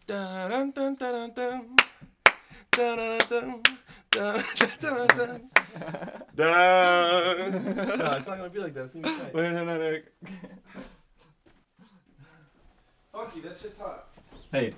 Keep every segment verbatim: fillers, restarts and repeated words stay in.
Dun, dun, dun, dun, dun, dun, dun, dun, dun, dun. No, it's not gonna be like that. It's gonna be tight. Wait, no, no, no. Fuck you, that shit's hot. Hey.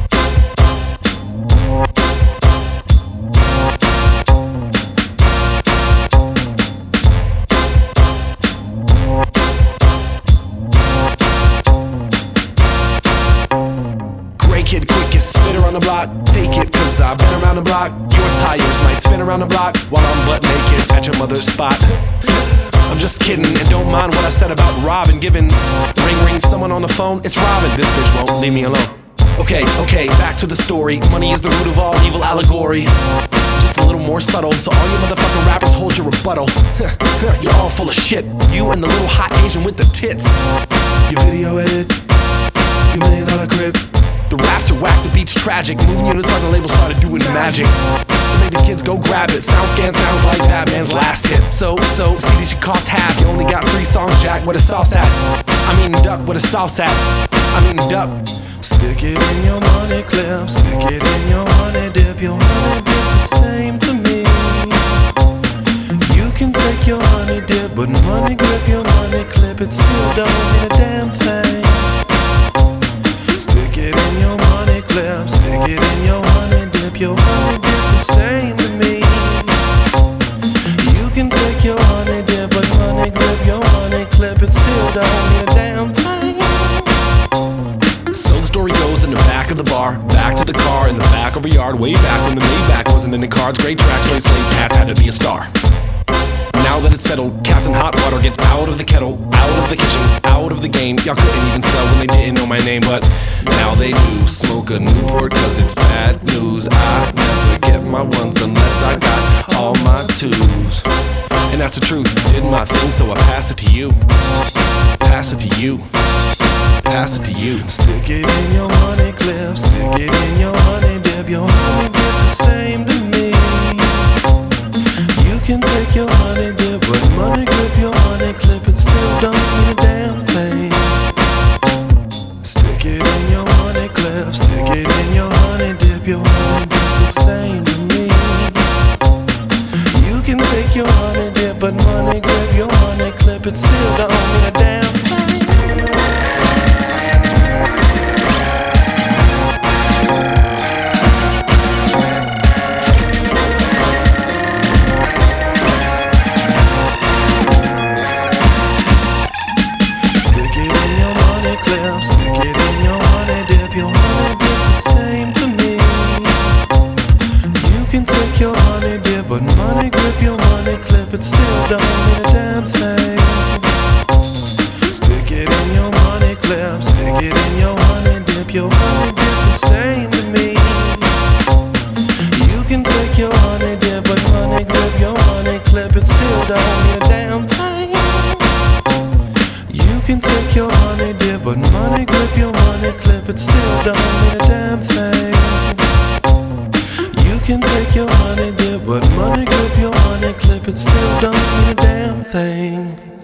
Kid quickest, spitter on the block, take it, cause I've been around the block. Your tires might spin around the block while I'm butt naked at your mother's spot. I'm just kidding, and don't mind what I said about Robin Givens. Ring ring, someone on the phone, it's Robin, this bitch won't leave me alone. Okay, okay, back to the story. Money is the root of all evil allegory. Just a little more subtle, so all you motherfucking rappers hold your rebuttal. You're all full of shit, you and the little hot Asian with the tits. You video edit, you million dollar crib. The raps are whack, the beat's tragic. Moving units on the label started doing magic to make the kids go grab it. SoundScan sounds like Batman's last hit. So, so, the C D should cost half. You only got three songs, Jack, what a sauce at? I mean duck, what a sauce at? I mean duck. Stick it in your money clip, stick it in your honey dip. Your honey dip the same to me. You can take your honey dip, but money grip your money clip. It still don't mean a damn thing. Stick it in your money clip, stick it in your honey dip. Your honey dip the same to me. You can take your honey dip, but money grip your money clip. It still don't mean a damn thing. So the story goes in the back of the bar, back to the car in the back of a yard, way back when the Maybach wasn't in the cards. Great tracks, straight slave cats had to be a star. Now that it's settled, cats in hot water get out of the kettle, out of the kitchen, out of the game. Y'all couldn't even sell when they didn't know my name, but now they do. Smoke a Newport cause it's bad news. I never get my ones unless I got all my twos. And that's the truth, did my thing so I pass it to you. Pass it to you. Pass it to you. Stick it in your money clip, stick it in your honey dip. Your honey dip the same to me. You can take your honey dip, but money grip your money clip. It still don't mean a damn thing. Stick it in your money clip, stick it in your honey dip. Your honey dip's the same to me. You can take your honey dip, but money grip your money clip. It still don't mean a damn thing. Stick it in your honey dip, your honey dip the same to me. You can take your honey dip, but money grip your money clip. It still don't mean a damn thing. Stick it in your money clip, stick it in your honey dip. Your honey dip the same to me. You can take your honey dip, but money grip your money clip. It still don't mean a damn thing. You can take your honey dip, but money grip your money clip. It still don't mean a damn thing. You can take your honey dip, but money grip your money clip. It still don't mean a damn thing.